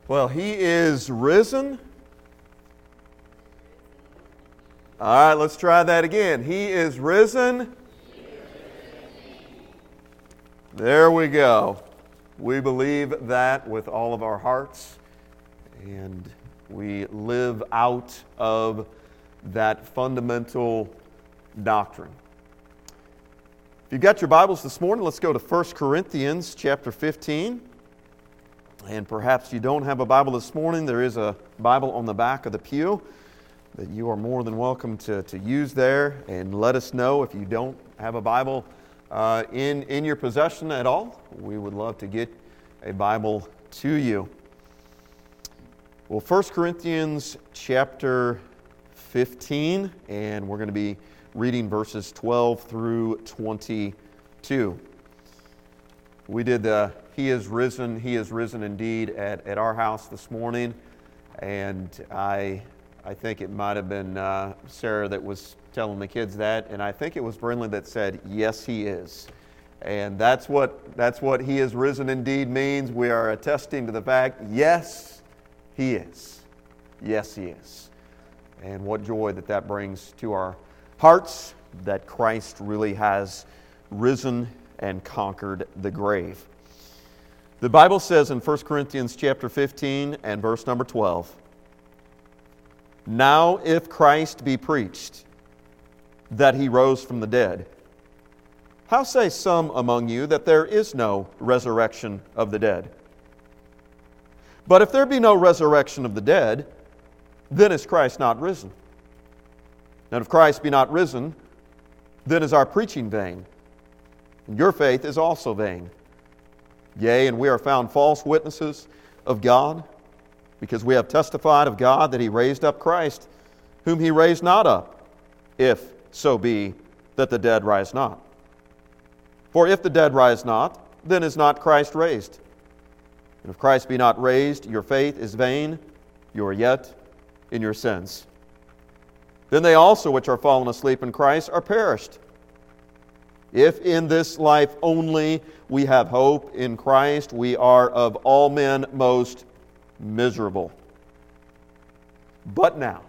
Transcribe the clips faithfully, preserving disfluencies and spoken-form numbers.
Well, He is risen. All right, let's try that again. He is risen. There we go. We believe that with all of our hearts, and we live out of that fundamental doctrine. If you've got your Bibles this morning, let's go to First Corinthians chapter fifteen. And perhaps you don't have a Bible this morning. There is a Bible on the back of the pew that you are more than welcome to, to use there. And let us know if you don't have a Bible uh, in, in your possession at all. We would love to get a Bible to you. Well, First Corinthians chapter fifteen, and we're going to be reading verses twelve through twenty-two. We did the He is risen, He is risen indeed at, at our house this morning, and I I think it might have been uh, Sarah that was telling the kids that, and I think it was Brinley that said, yes, He is. And that's what that's what He is risen indeed means. We are attesting to the fact, yes, He is. Yes, He is. And what joy that that brings to our hearts, that Christ really has risen and conquered the grave. The Bible says in First Corinthians chapter fifteen and verse number twelve, "Now if Christ be preached that He rose from the dead, how say some among you that there is no resurrection of the dead? But if there be no resurrection of the dead, then is Christ not risen? And if Christ be not risen, then is our preaching vain, and your faith is also vain. Yea, and we are found false witnesses of God, because we have testified of God that He raised up Christ, whom He raised not up, if so be that the dead rise not. For if the dead rise not, then is not Christ raised. And if Christ be not raised, your faith is vain, you are yet in your sins. Then they also which are fallen asleep in Christ are perished. If in this life only we have hope in Christ, we are of all men most miserable. But now,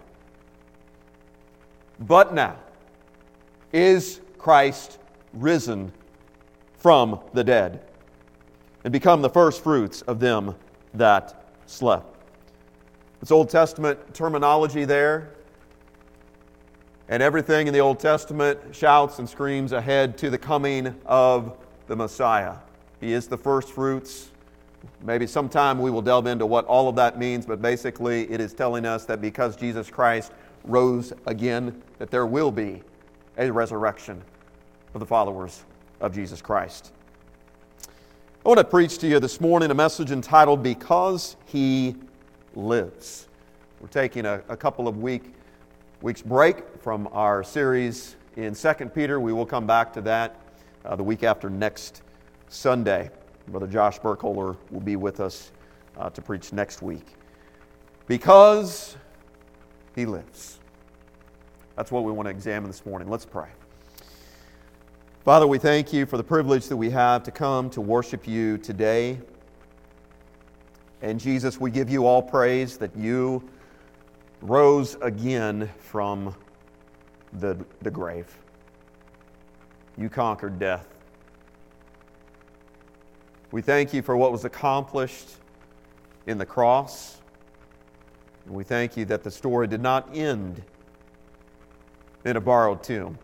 but now, is Christ risen from the dead, and become the first fruits of them that slept." It's Old Testament terminology there. And everything in the Old Testament shouts and screams ahead to the coming of the Messiah. He is the first fruits. Maybe sometime we will delve into what all of that means, but basically it is telling us that because Jesus Christ rose again, that there will be a resurrection for the followers of Jesus Christ. I want to preach to you this morning a message entitled, "Because He Lives." We're taking a, a couple of week, weeks break from our series in Second Peter. We will come back to that uh, the week after next Sunday. Brother Josh Burkholder will be with us uh, to preach next week. Because He lives. That's what we want to examine this morning. Let's pray. Father, we thank You for the privilege that we have to come to worship You today. And Jesus, we give You all praise that You rose again from the, the grave. You conquered death. We thank You for what was accomplished in the cross. And we thank You that the story did not end in a borrowed tomb.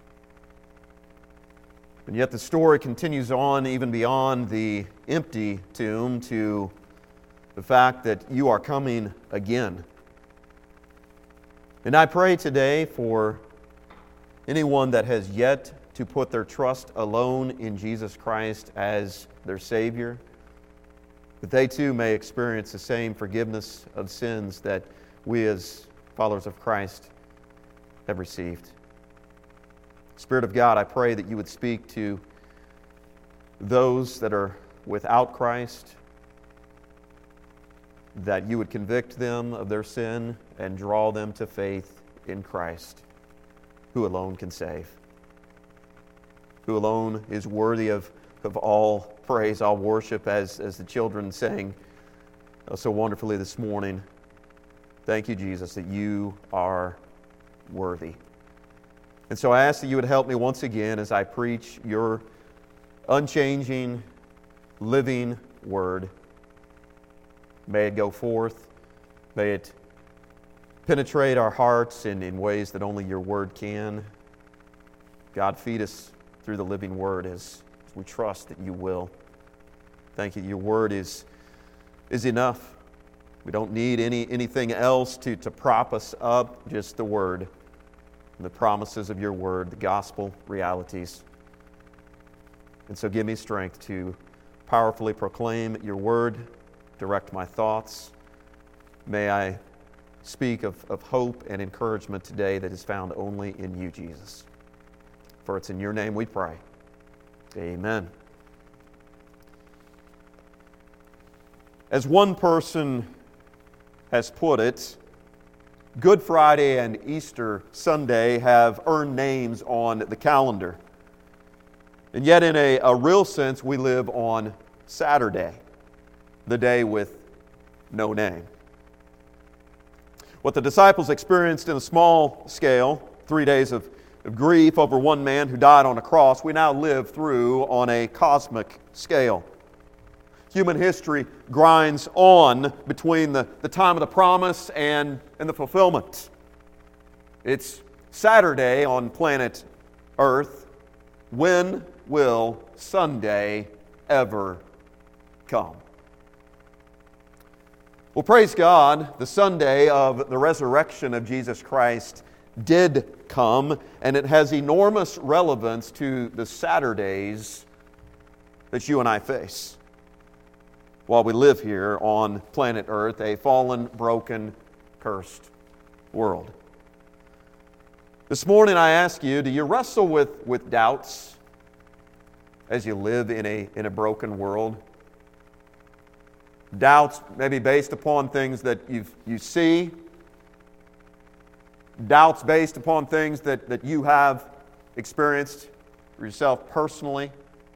And yet the story continues on even beyond the empty tomb to the fact that You are coming again. And I pray today for anyone that has yet to put their trust alone in Jesus Christ as their Savior, that they too may experience the same forgiveness of sins that we as followers of Christ have received. Spirit of God, I pray that You would speak to those that are without Christ, that You would convict them of their sin and draw them to faith in Christ, who alone can save, who alone is worthy of, of all praise, all worship, as, as the children sang uh, so wonderfully this morning. Thank you, Jesus, that you are worthy. And so I ask that you would help me once again as I preach your unchanging, living word. May it go forth. May it penetrate our hearts in, in ways that only your word can. God, feed us through the living word as, as we trust that you will. Thank you. Your word is, is enough. We don't need any anything else to, to prop us up, just the word. The promises of your word, the gospel realities. And so give me strength to powerfully proclaim your word, direct my thoughts. May I speak of, of hope and encouragement today that is found only in you, Jesus. For it's in your name we pray. Amen. As one person has put it, Good Friday and Easter Sunday have earned names on the calendar. And yet in a, a real sense, we live on Saturday, the day with no name. What the disciples experienced in a small scale, three days of, of grief over one man who died on a cross, we now live through on a cosmic scale. Human history grinds on between the, the time of the promise and, and the fulfillment. It's Saturday on planet Earth. When will Sunday ever come? Well, praise God, the Sunday of the resurrection of Jesus Christ did come, and it has enormous relevance to the Saturdays that you and I face while we live here on planet Earth, a fallen, broken, cursed world. This morning I ask you, do you wrestle with, with doubts as you live in a, in a broken world? Doubts maybe based upon things that you you see. Doubts based upon things that, that you have experienced for yourself personally.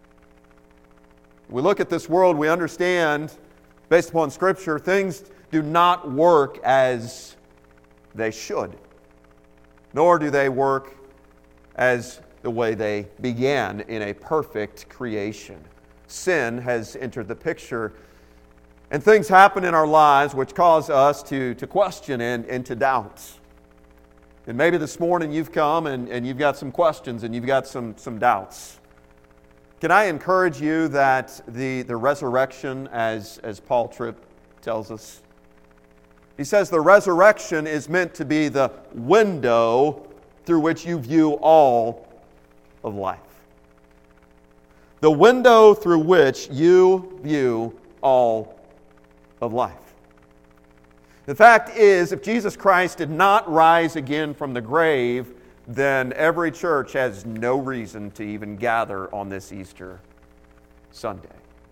We look at this world, we understand, based upon Scripture, things do not work as they should, nor do they work as the way they began in a perfect creation. Sin has entered the picture, and things happen in our lives which cause us to, to question and, and to doubt. And maybe this morning you've come and, and you've got some questions and you've got some, some doubts. Can I encourage you that the, the resurrection, as, as Paul Tripp tells us, he says the resurrection is meant to be the window through which you view all of life. The window through which you view all of life. The fact is, if Jesus Christ did not rise again from the grave, then every church has no reason to even gather on this Easter Sunday.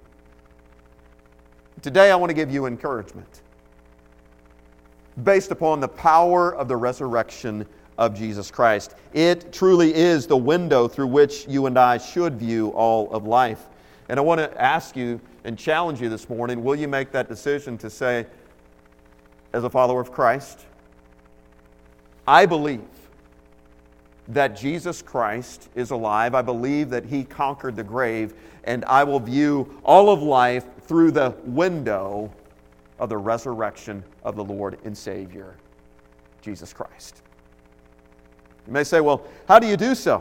Today I want to give you encouragement based upon the power of the resurrection of Jesus Christ. It truly is the window through which you and I should view all of life. And I want to ask you and challenge you this morning, will you make that decision to say, as a follower of Christ, I believe that Jesus Christ is alive. I believe that He conquered the grave, and I will view all of life through the window of the resurrection of the Lord and Savior, Jesus Christ. You may say, well, how do you do so?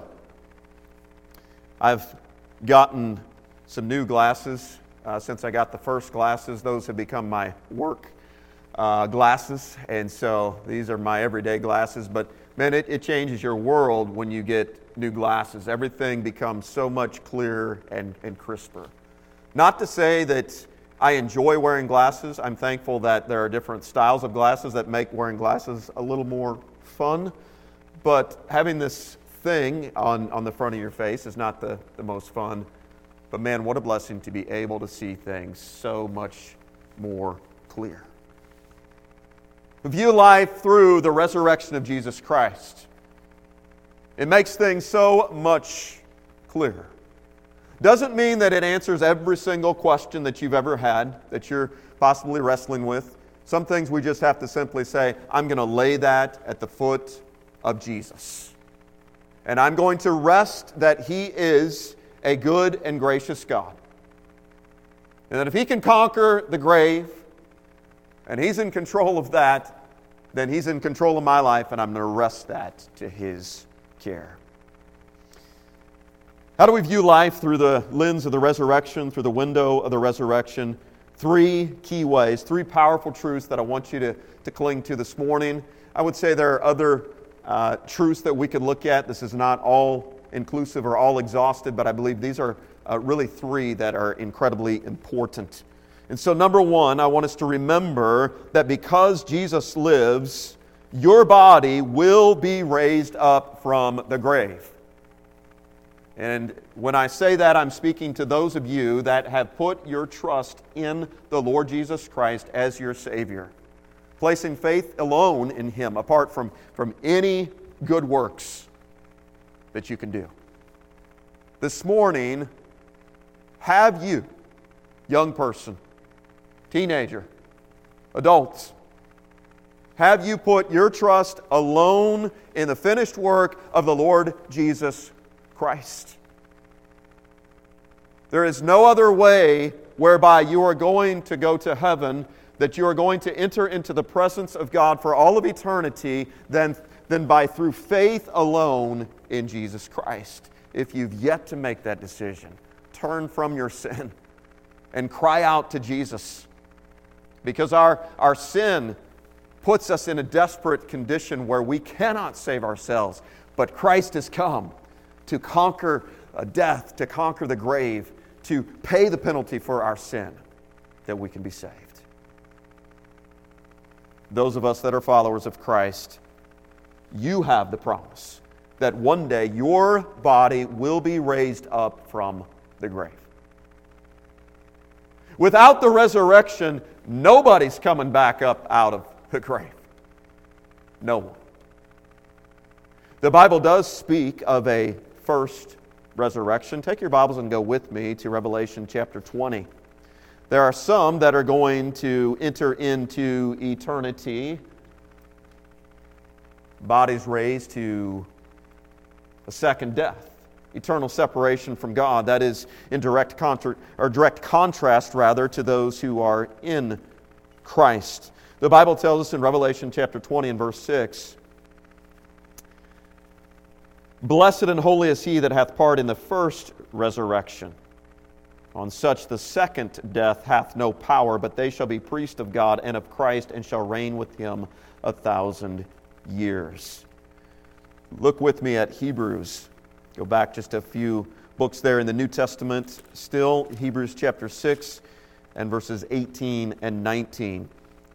I've gotten some new glasses uh, since I got the first glasses. Those have become my work uh, glasses, and so these are my everyday glasses, but man, it, it changes your world when you get new glasses. Everything becomes so much clearer and, and crisper. Not to say that I enjoy wearing glasses. I'm thankful that there are different styles of glasses that make wearing glasses a little more fun. But having this thing on, on the front of your face is not the, the most fun. But man, what a blessing to be able to see things so much more clear. View life through the resurrection of Jesus Christ. It makes things so much clearer. Doesn't mean that it answers every single question that you've ever had, that you're possibly wrestling with. Some things we just have to simply say, I'm going to lay that at the foot of Jesus. And I'm going to rest that He is a good and gracious God. And that if He can conquer the grave, and He's in control of that, then He's in control of my life, and I'm going to rest that to His care. How do we view life through the lens of the resurrection, through the window of the resurrection? Three key ways, three powerful truths that I want you to, to cling to this morning. I would say there are other uh, truths that we could look at. This is not all inclusive or all exhaustive, but I believe these are uh, really three that are incredibly important. And so number one, I want us to remember that because Jesus lives, your body will be raised up from the grave. And when I say that, I'm speaking to those of you that have put your trust in the Lord Jesus Christ as your Savior, placing faith alone in Him, apart from, from any good works that you can do. This morning, have you, young person, teenager, adults, have you put your trust alone in the finished work of the Lord Jesus Christ? There is no other way whereby you are going to go to heaven, that you are going to enter into the presence of God for all of eternity than, than by through faith alone in Jesus Christ. If you've yet to make that decision, turn from your sin and cry out to Jesus. Because our, our sin puts us in a desperate condition where we cannot save ourselves. But Christ has come to conquer death, to conquer the grave, to pay the penalty for our sin, that we can be saved. Those of us that are followers of Christ, you have the promise that one day your body will be raised up from the grave. Without the resurrection, nobody's coming back up out of the grave. No one. The Bible does speak of a first resurrection. Take your Bibles and go with me to Revelation chapter twenty. There are some that are going to enter into eternity, bodies raised to a second death, eternal separation from God. That is in direct contra- or direct contrast, rather, to those who are in Christ. The Bible tells us in Revelation chapter twenty and verse six, "Blessed and holy is he that hath part in the first resurrection. On such the second death hath no power, but they shall be priests of God and of Christ, and shall reign with Him a thousand years." Look with me at Hebrews. Go back just a few books there in the New Testament. Still, Hebrews chapter six and verses eighteen and nineteen.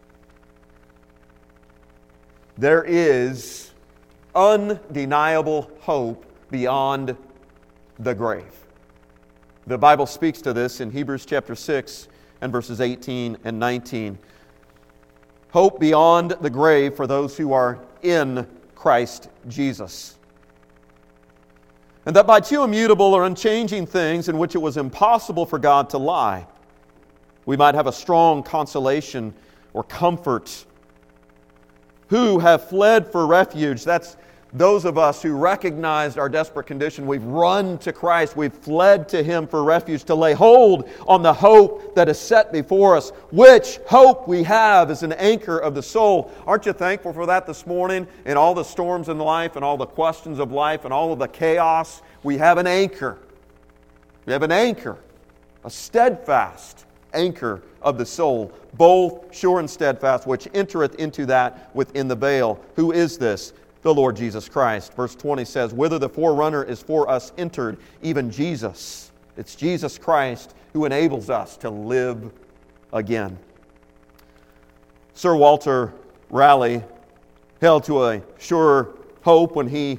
There is undeniable hope beyond the grave. The Bible speaks to this in Hebrews chapter six and verses eighteen and nineteen. Hope beyond the grave for those who are in Christ Jesus. And that by two immutable or unchanging things in which it was impossible for God to lie, we might have a strong consolation or comfort. Who have fled for refuge. That's those of us who recognized our desperate condition. We've run to Christ. We've fled to Him for refuge, to lay hold on the hope that is set before us. Which hope we have is an anchor of the soul. Aren't you thankful for that this morning? In all the storms in life and all the questions of life and all of the chaos, we have an anchor. We have an anchor, a steadfast anchor of the soul, both sure and steadfast, which entereth into that within the veil. Who is this? The Lord Jesus Christ. Verse twenty says, "Whither the forerunner is for us entered, even Jesus." It's Jesus Christ who enables us to live again. Sir Walter Raleigh held to a sure hope when he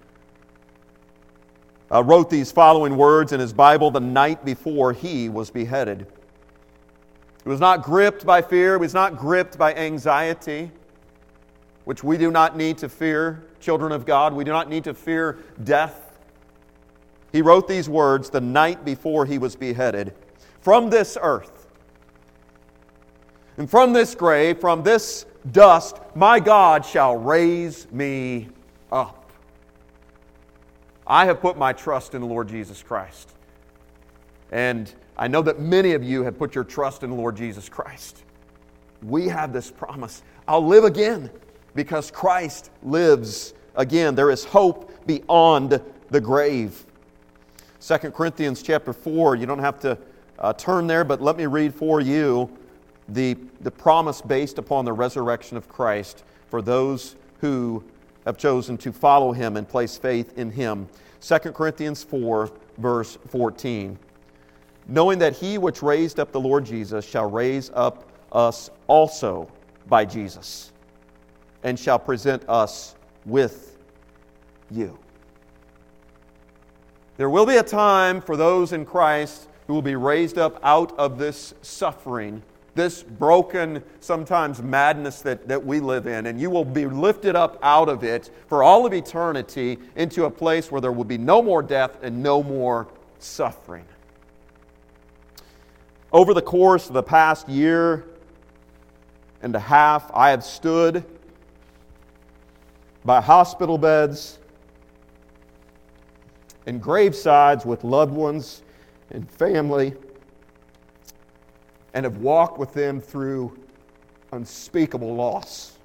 uh, wrote these following words in his Bible the night before he was beheaded. He was not gripped by fear. He was not gripped by anxiety, which we do not need to fear, children of God. We do not need to fear death. He wrote these words the night before he was beheaded. "From this earth And from this grave, from this dust, my God shall raise me up. I have put my trust in the Lord Jesus Christ. And I know that many of you have put your trust in the Lord Jesus Christ. We have this promise. I'll live again because Christ lives again. There is hope beyond the grave. Second Corinthians chapter four, you don't have to uh, turn there, but let me read for you the, the promise based upon the resurrection of Christ for those who have chosen to follow Him and place faith in Him. Second Corinthians four, verse fourteen. Knowing that He which raised up the Lord Jesus shall raise up us also by Jesus, and shall present us with you. There will be a time for those in Christ who will be raised up out of this suffering, this broken, sometimes madness that, that we live in, and you will be lifted up out of it for all of eternity into a place where there will be no more death and no more suffering. Over the course of the past year and a half, I have stood by hospital beds and gravesides with loved ones and family, and have walked with them through unspeakable loss.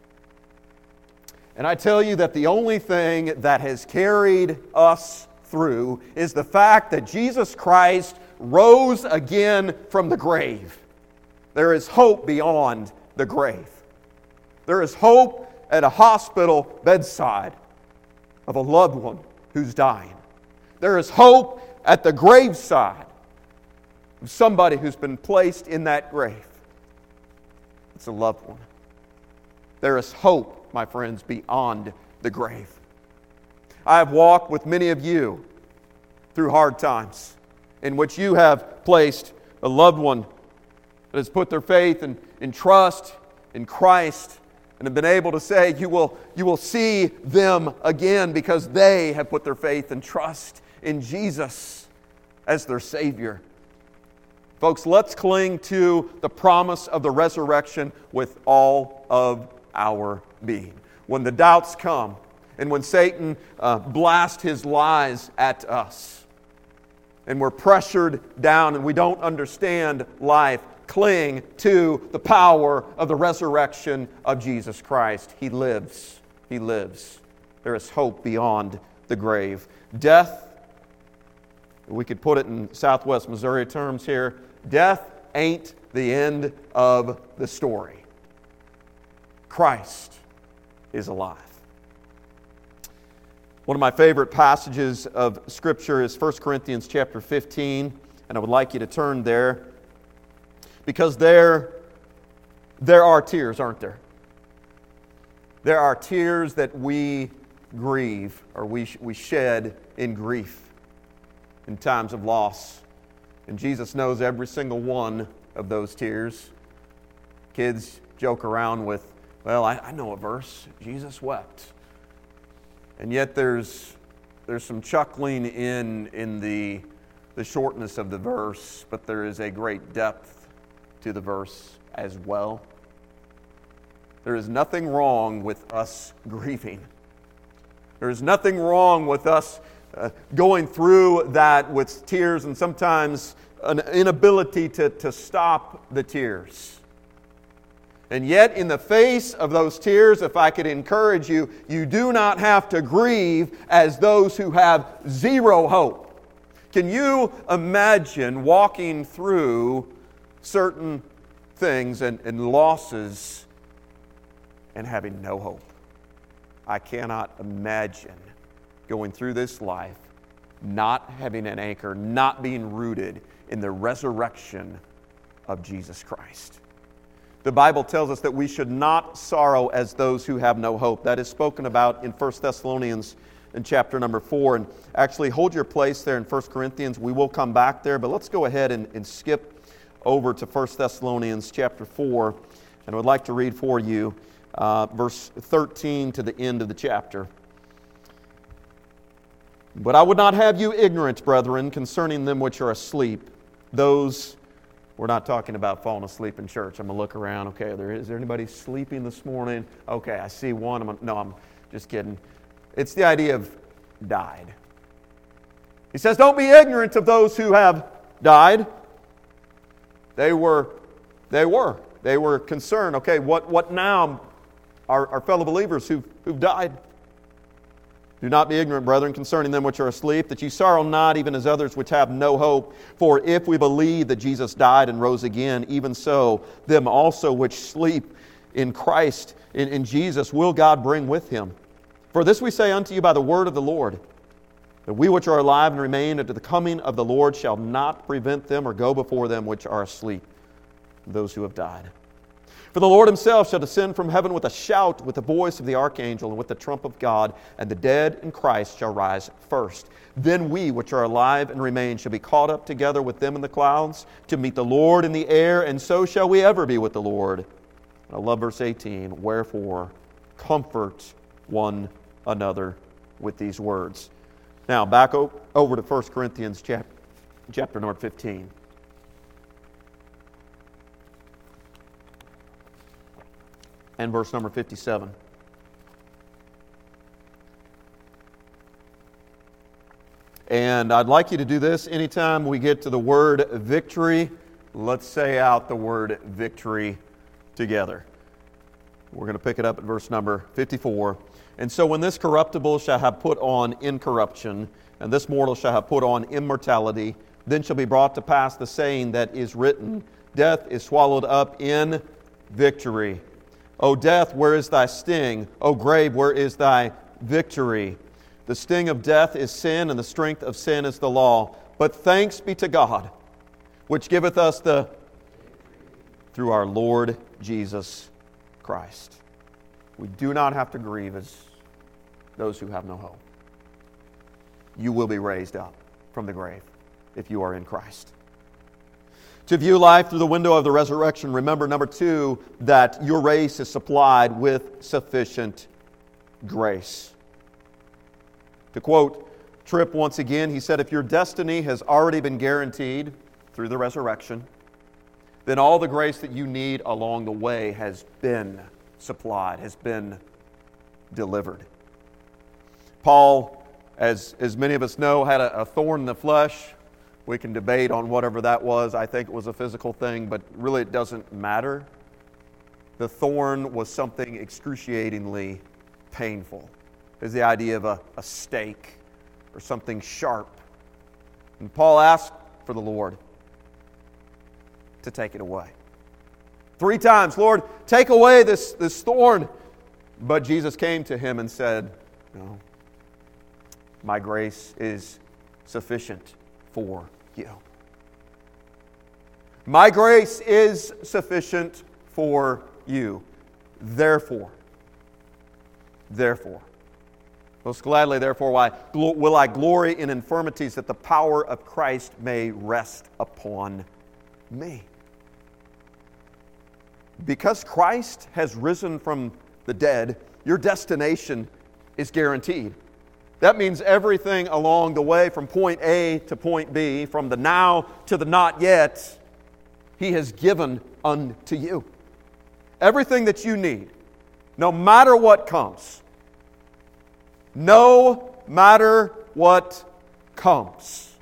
And I tell you that the only thing that has carried us through is the fact that Jesus Christ rose again from the grave. There is hope beyond the grave. There is hope at a hospital bedside of a loved one who's dying. There is hope at the graveside of somebody who's been placed in that grave. It's a loved one. There is hope, my friends, beyond the grave. I have walked with many of you through hard times in which you have placed a loved one that has put their faith and, and trust in Christ and have been able to say, you will, you will see them again because they have put their faith and trust in Jesus as their Savior. Folks, let's cling to the promise of the resurrection with all of our being. When the doubts come and when Satan uh, blasts his lies at us and we're pressured down and we don't understand life, cling to the power of the resurrection of Jesus Christ. He lives. He lives. There is hope beyond the grave. Death, we could put it in Southwest Missouri terms here, death ain't the end of the story. Christ is alive. One of my favorite passages of Scripture is First Corinthians chapter fifteen, and I would like you to turn there, because there, there are tears, aren't there? There are tears that we grieve, or we, we shed in grief in times of loss. And Jesus knows every single one of those tears. Kids joke around with, well, I, I know a verse, Jesus wept. And yet there's there's some chuckling in, in the, the shortness of the verse, but there is a great depth to the verse as well. There is nothing wrong with us grieving. There is nothing wrong with us uh, going through that with tears and sometimes an inability to, to stop the tears. And yet, in the face of those tears, if I could encourage you, you do not have to grieve as those who have zero hope. Can you imagine walking through certain things and, and losses and having no hope? I cannot imagine going through this life not having an anchor, not being rooted in the resurrection of Jesus Christ. The Bible tells us that we should not sorrow as those who have no hope. That is spoken about in First Thessalonians in chapter number four. And actually, hold your place there in First Corinthians. We will come back there, but let's go ahead and, and skip over to First Thessalonians chapter four. And I would like to read for you uh, verse thirteen to the end of the chapter. But I would not have you ignorant, brethren, concerning them which are asleep, those We're not talking about falling asleep in church. I'm going to look around. Okay, there, is there anybody sleeping this morning? Okay, I see one. I'm gonna, no, I'm just kidding. It's the idea of died. He says, don't be ignorant of those who have died. They were, they were, they were concerned. Okay, what, what now? Our, our fellow believers who've, who've died. Do not be ignorant, brethren, concerning them which are asleep, that ye sorrow not, even as others which have no hope. For if we believe that Jesus died and rose again, even so, them also which sleep in Christ, in, in Jesus, will God bring with Him. For this we say unto you by the word of the Lord, that we which are alive and remain unto the coming of the Lord shall not prevent them or go before them which are asleep, those who have died. For the Lord Himself shall descend from heaven with a shout, with the voice of the archangel, and with the trump of God, and the dead in Christ shall rise first. Then we which are alive and remain shall be caught up together with them in the clouds to meet the Lord in the air, and so shall we ever be with the Lord. And I love verse eighteen. Wherefore, comfort one another with these words. Now, back o- over to First Corinthians chap- chapter number fifteen. And verse number fifty-seven. And I'd like you to do this anytime we get to the word victory. Let's say out the word victory together. We're going to pick it up at verse number fifty-four. And so when this corruptible shall have put on incorruption, and this mortal shall have put on immortality, then shall be brought to pass the saying that is written, death is swallowed up in victory. O death, where is thy sting? O grave, where is thy victory? The sting of death is sin, and the strength of sin is the law. But thanks be to God, which giveth us the through our Lord Jesus Christ. We do not have to grieve as those who have no hope. You will be raised up from the grave if you are in Christ. To view life through the window of the resurrection, remember, number two, that your race is supplied with sufficient grace. To quote Tripp once again, he said, if your destiny has already been guaranteed through the resurrection, then all the grace that you need along the way has been supplied, has been delivered. Paul, as, as many of us know, had a, a thorn in the flesh. We can debate on whatever that was. I think it was a physical thing, but really it doesn't matter. The thorn was something excruciatingly painful. It's the idea of a, a stake or something sharp. And Paul asked for the Lord to take it away. Three times, Lord, take away this, this thorn. But Jesus came to him and said, no, my grace is sufficient for you. My grace is sufficient for you. Therefore, therefore, most gladly, therefore, why will I glory in infirmities, that the power of Christ may rest upon me. Because Christ has risen from the dead, your destination is guaranteed. That means everything along the way from point A to point B, from the now to the not yet, He has given unto you. Everything that you need, no matter what comes. No matter what comes.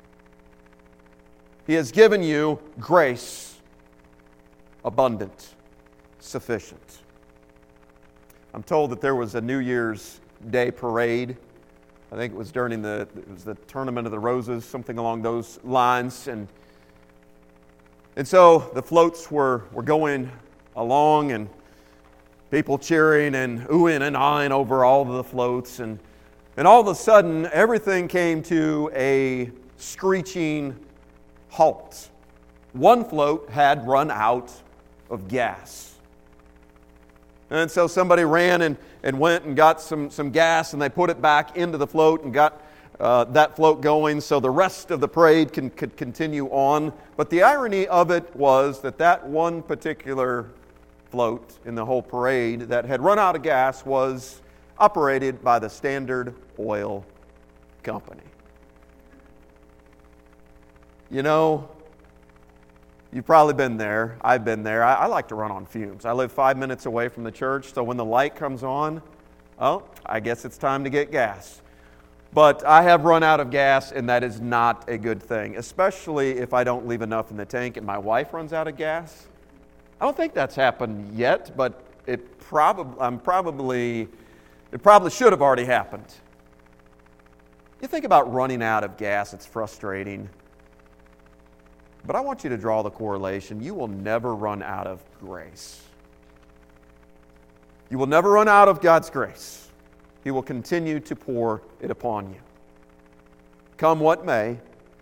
He has given you grace, abundant, sufficient. I'm told that there was a New Year's Day parade. I think it was during the it was the Tournament of the Roses, something along those lines, and and so the floats were were going along, and people cheering and oohing and aahing over all of the floats, and and all of a sudden everything came to a screeching halt. One float had run out of gas. And so somebody ran and, and went and got some, some gas, and they put it back into the float and got uh, that float going so the rest of the parade can, could continue on. But the irony of it was that that one particular float in the whole parade that had run out of gas was operated by the Standard Oil Company. You know, You've probably been there. I've been there. I, I like to run on fumes. I live five minutes away from the church, so when the light comes on, oh, I guess it's time to get gas. But I have run out of gas, and that is not a good thing, especially if I don't leave enough in the tank and my wife runs out of gas. I don't think that's happened yet, but it probably, I'm probably, it probably should have already happened. You think about running out of gas, it's frustrating. But I want you to draw the correlation. You will never run out of grace. You will never run out of God's grace. He will continue to pour it upon you. Come what may,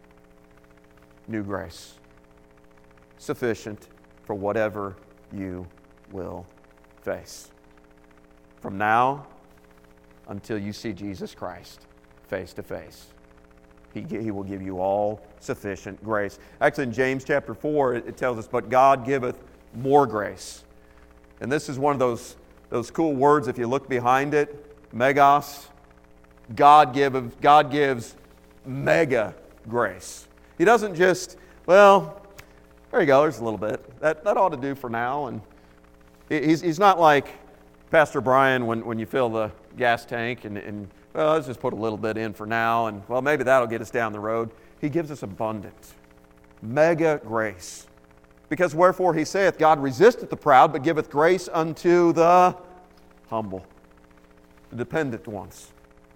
new grace. Sufficient for whatever you will face. From now until you see Jesus Christ face to face. He, he will give you all sufficient grace. Actually, in James chapter four, it, it tells us, but God giveth more grace. And this is one of those, those cool words, if you look behind it, Megas. God, give, God gives mega grace. He doesn't just, well, there you go, there's a little bit. That, that ought to do for now. And he's, he's not like Pastor Brian when, when you fill the gas tank and, and well, let's just put a little bit in for now, and well, maybe that'll get us down the road. He gives us abundant, mega grace. Because wherefore he saith, God resisteth the proud, but giveth grace unto the humble, the dependent ones.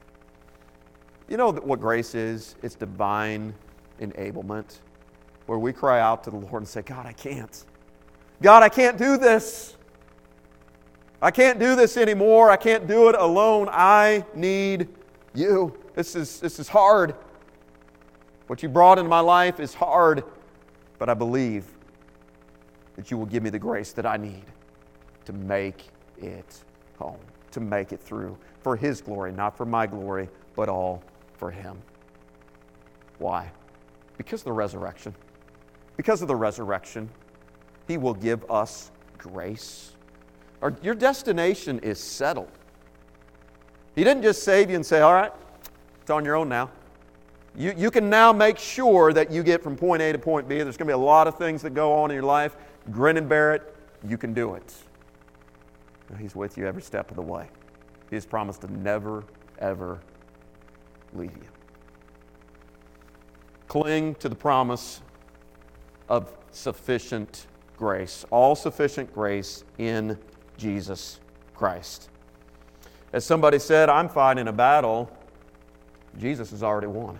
You know what grace is? It's divine enablement, where we cry out to the Lord and say, God, I can't. God, I can't do this. I can't do this anymore. I can't do it alone. I need you. This is, this is hard. What you brought into my life is hard, but I believe that you will give me the grace that I need to make it home, to make it through for His glory, not for my glory, but all for Him. Why? Because of the resurrection. Because of the resurrection, He will give us grace. Or your destination is settled. He didn't just save you and say, all right, it's on your own now. You, you can now make sure that you get from point A to point B. There's going to be a lot of things that go on in your life. Grin and bear it. You can do it. He's with you every step of the way. He has promised to never, ever leave you. Cling to the promise of sufficient grace. All sufficient grace in Jesus Christ. As somebody said, I'm fighting a battle Jesus has already won.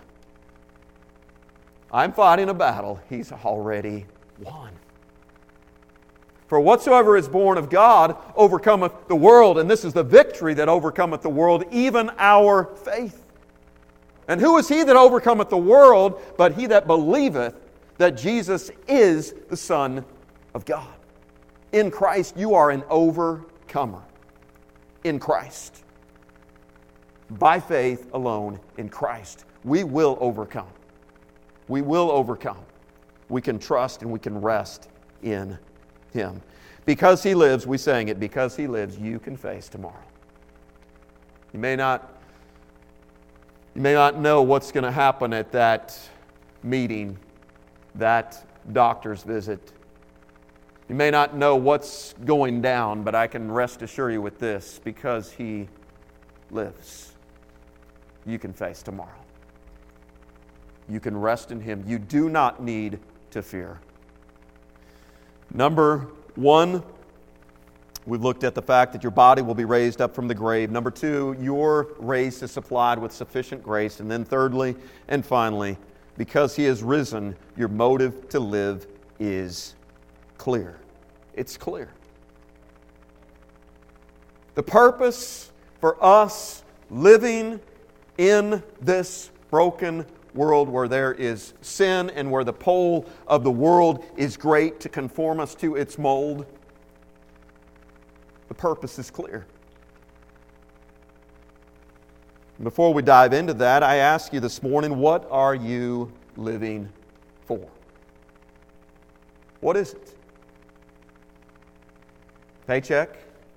I'm fighting a battle He's already won. For whatsoever is born of God overcometh the world, and this is the victory that overcometh the world, even our faith. And who is he that overcometh the world but he that believeth that Jesus is the Son of God? In Christ you are an overcomer. In Christ. By faith alone in Christ. We will overcome. We will overcome. We can trust and we can rest in Him. Because He lives, we sang it, because He lives, you can face tomorrow. You may not, you may not know what's going to happen at that meeting, that doctor's visit. You may not know what's going down, but I can rest assure you with this, because He lives, you can face tomorrow. You can rest in Him. You do not need to fear. Number one, we've looked at the fact that your body will be raised up from the grave. Number two, your race is supplied with sufficient grace. And then thirdly and finally, because He has risen, your motive to live is clear. It's clear. The purpose for us living in this broken world where there is sin and where the pull of the world is great to conform us to its mold, the purpose is clear. Before we dive into that, I ask you this morning, what are you living for? What is it? Paycheck?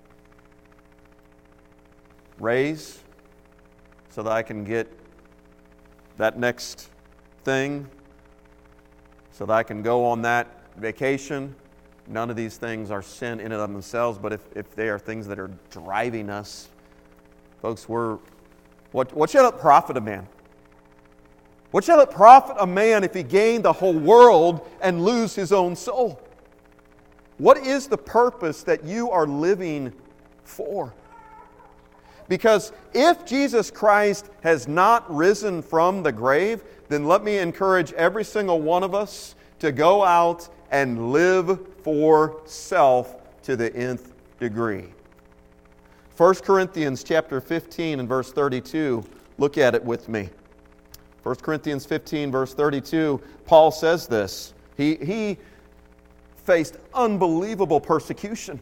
Raise so that I can get that next thing? So that I can go on that vacation. None of these things are sin in and of themselves, but if, if they are things that are driving us, folks, we're, what, what shall it profit a man? What shall it profit a man if he gain the whole world and lose his own soul? What is the purpose that you are living for? Because if Jesus Christ has not risen from the grave, then let me encourage every single one of us to go out and live for self to the nth degree. First Corinthians chapter fifteen and verse thirty-two, look at it with me. First Corinthians fifteen, verse thirty-two, Paul says this. He, he faced unbelievable persecution.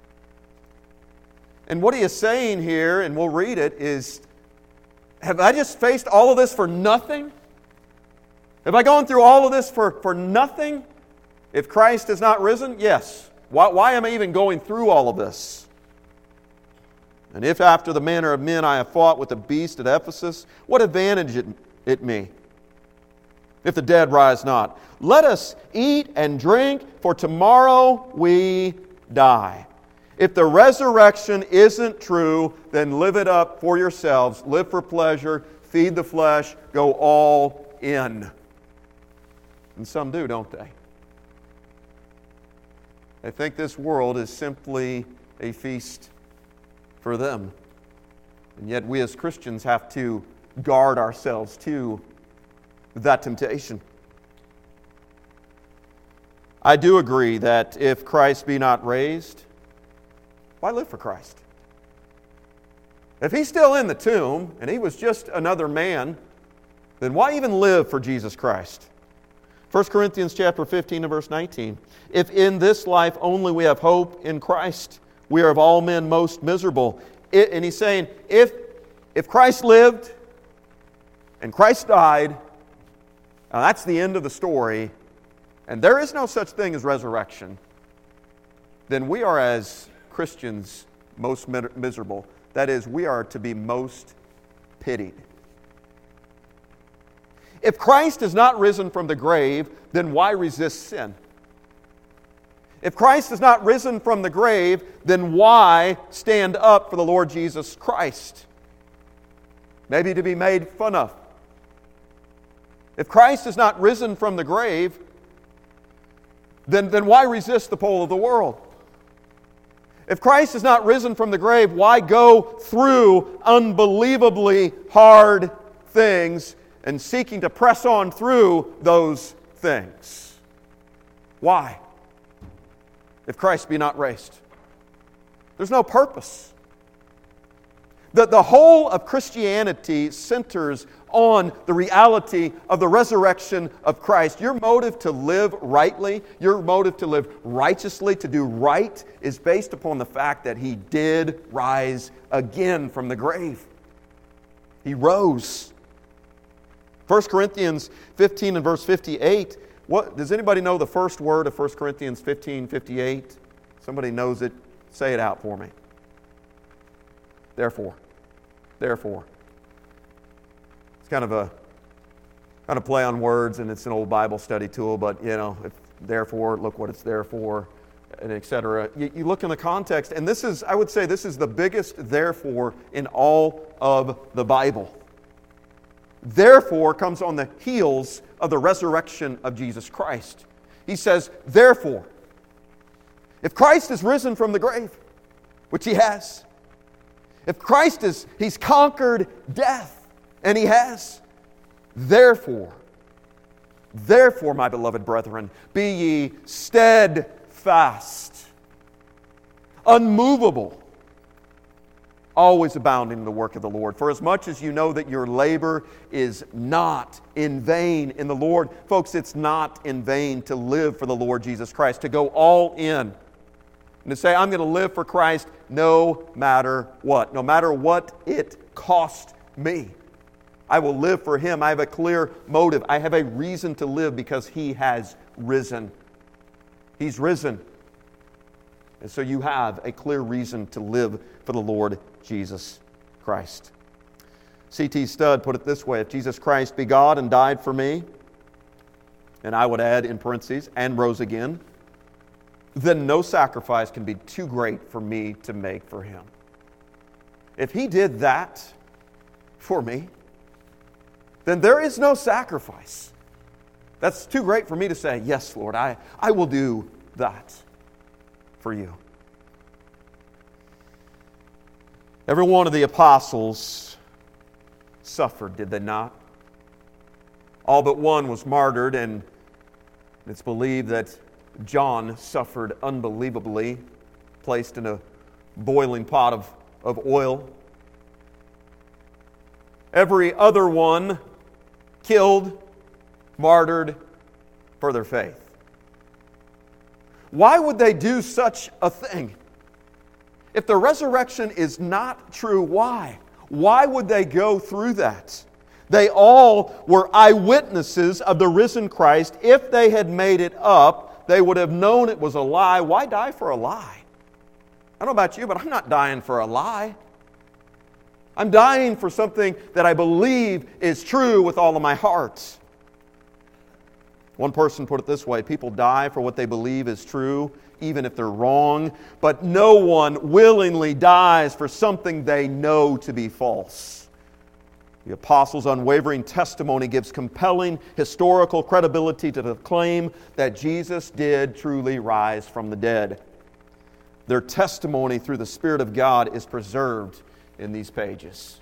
And what he is saying here, and we'll read it, is, have I just faced all of this for nothing? Have I gone through all of this for, for nothing? If Christ has not risen, yes. Why, why am I even going through all of this? And if after the manner of men I have fought with the beast at Ephesus, what advantage it, it me, if the dead rise not? Let us eat and drink, for tomorrow we die. If the resurrection isn't true, then live it up for yourselves. Live for pleasure, feed the flesh, go all in. And some do, don't they? They think this world is simply a feast for them. And yet we as Christians have to guard ourselves to that temptation. I do agree that if Christ be not raised, why live for Christ? If He's still in the tomb and He was just another man, then why even live for Jesus Christ? First Corinthians chapter fifteen and verse nineteen. If in this life only we have hope in Christ, we are of all men most miserable. It, and he's saying, if, if Christ lived and Christ died, now that's the end of the story, and there is no such thing as resurrection, then we are as Christians most miserable. That is, we are to be most pitied. If Christ is not risen from the grave, then why resist sin? If Christ is not risen from the grave, then why stand up for the Lord Jesus Christ? Maybe to be made fun of. If Christ is not risen from the grave, then, then why resist the pull of the world? If Christ is not risen from the grave, why go through unbelievably hard things and seeking to press on through those things? Why? If Christ be not raised. There's no purpose. The, the whole of Christianity centers on the reality of the resurrection of Christ. Your motive to live rightly, your motive to live righteously, to do right, is based upon the fact that He did rise again from the grave. He rose. First Corinthians fifteen and verse fifty-eight. What, does anybody know the first word of First Corinthians fifteen fifty-eight? Somebody knows it. Say it out for me. Therefore. Therefore. It's kind of a kind of play on words, and it's an old Bible study tool, but you know, if, therefore, look what it's there for, and et cetera. You, you look in the context, and this is, I would say, this is the biggest therefore in all of the Bible. Therefore comes on the heels of the resurrection of Jesus Christ. He says, therefore, if Christ is risen from the grave, which He has, if Christ is, He's conquered death, and He has, therefore, therefore, my beloved brethren, be ye steadfast, unmovable, always abounding in the work of the Lord. For as much as you know that your labor is not in vain in the Lord. Folks, it's not in vain to live for the Lord Jesus Christ, to go all in. And to say, I'm going to live for Christ no matter what. No matter what it cost me. I will live for Him. I have a clear motive. I have a reason to live because He has risen. He's risen. And so you have a clear reason to live for the Lord Jesus Christ. C T Studd put it this way: if Jesus Christ be God and died for me, and I would add in parentheses, and rose again, then no sacrifice can be too great for me to make for him. If he did that for me, then there is no sacrifice that's too great for me to say, yes, Lord, I, I will do that for you. Every one of the apostles suffered, did they not? All but one was martyred, and it's believed that John suffered unbelievably, placed in a boiling pot of, of oil. Every other one killed, martyred for their faith. Why would they do such a thing? If the resurrection is not true, why? Why would they go through that? They all were eyewitnesses of the risen Christ. If they had made it up, they would have known it was a lie. Why die for a lie? I don't know about you, but I'm not dying for a lie. I'm dying for something that I believe is true with all of my heart. One person put it this way: people die for what they believe is true, even if they're wrong, but no one willingly dies for something they know to be false. The apostles' unwavering testimony gives compelling historical credibility to the claim that Jesus did truly rise from the dead. Their testimony through the Spirit of God is preserved in these pages.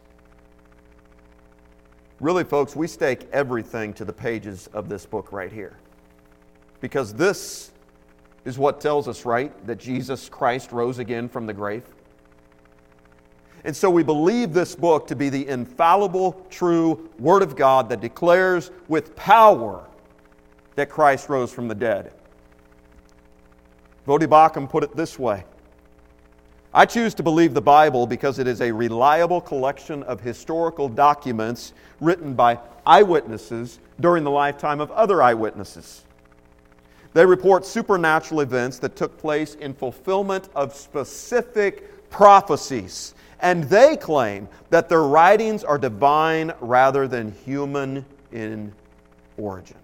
Really, folks, we stake everything to the pages of this book right here. Because this is what tells us, right, that Jesus Christ rose again from the grave. And so we believe this book to be the infallible, true Word of God that declares with power that Christ rose from the dead. Voddie Baucham put it this way: I choose to believe the Bible because it is a reliable collection of historical documents written by eyewitnesses during the lifetime of other eyewitnesses. They report supernatural events that took place in fulfillment of specific prophecies, and they claim that their writings are divine rather than human in origin.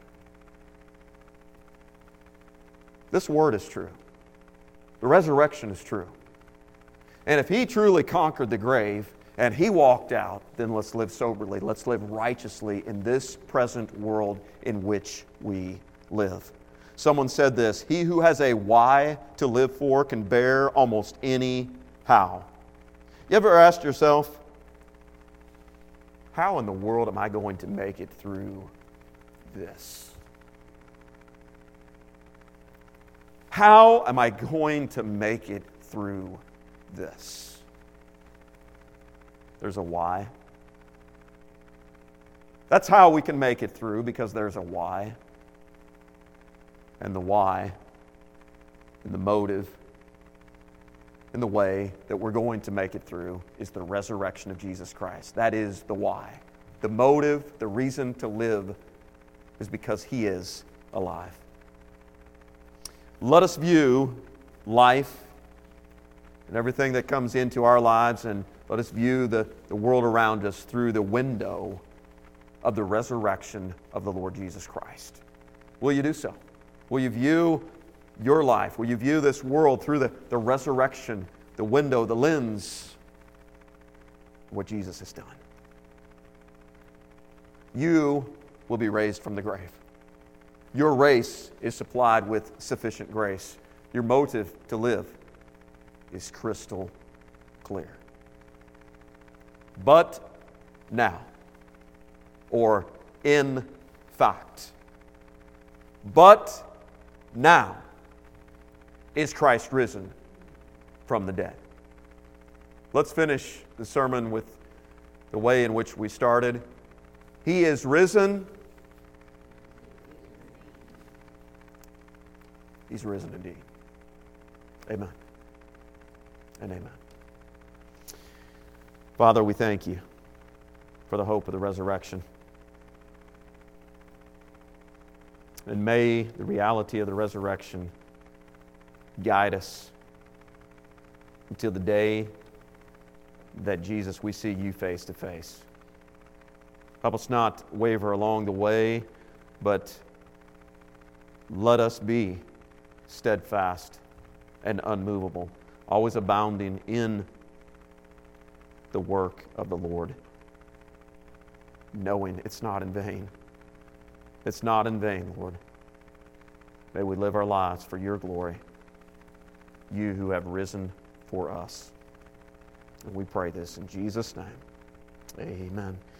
This word is true. The resurrection is true. And if He truly conquered the grave and He walked out, then let's live soberly. Let's live righteously in this present world in which we live. Someone said this: he who has a why to live for can bear almost any how. You ever asked yourself, how in the world am I going to make it through this? How am I going to make it through this? There's a why. That's how we can make it through, because there's a why. And the why, and the motive, and the way that we're going to make it through is the resurrection of Jesus Christ. That is the why. The motive, the reason to live is because He is alive. Let us view life and everything that comes into our lives, and let us view the, the world around us through the window of the resurrection of the Lord Jesus Christ. Will you do so? Will you view your life? Will you view this world through the, the resurrection, the window, the lens of what Jesus has done? You will be raised from the grave. Your race is supplied with sufficient grace. Your motive to live is crystal clear. But now, or in fact, but now is Christ risen from the dead. Let's finish the sermon with the way in which we started. He is risen. He's risen indeed. Amen. And amen. Father, we thank You for the hope of the resurrection. And may the reality of the resurrection guide us until the day that, Jesus, we see You face to face. Help us not waver along the way, but let us be steadfast and unmovable, always abounding in the work of the Lord, knowing it's not in vain. It's not in vain, Lord. May we live our lives for your glory, you who have risen for us. And we pray this in Jesus' name. Amen.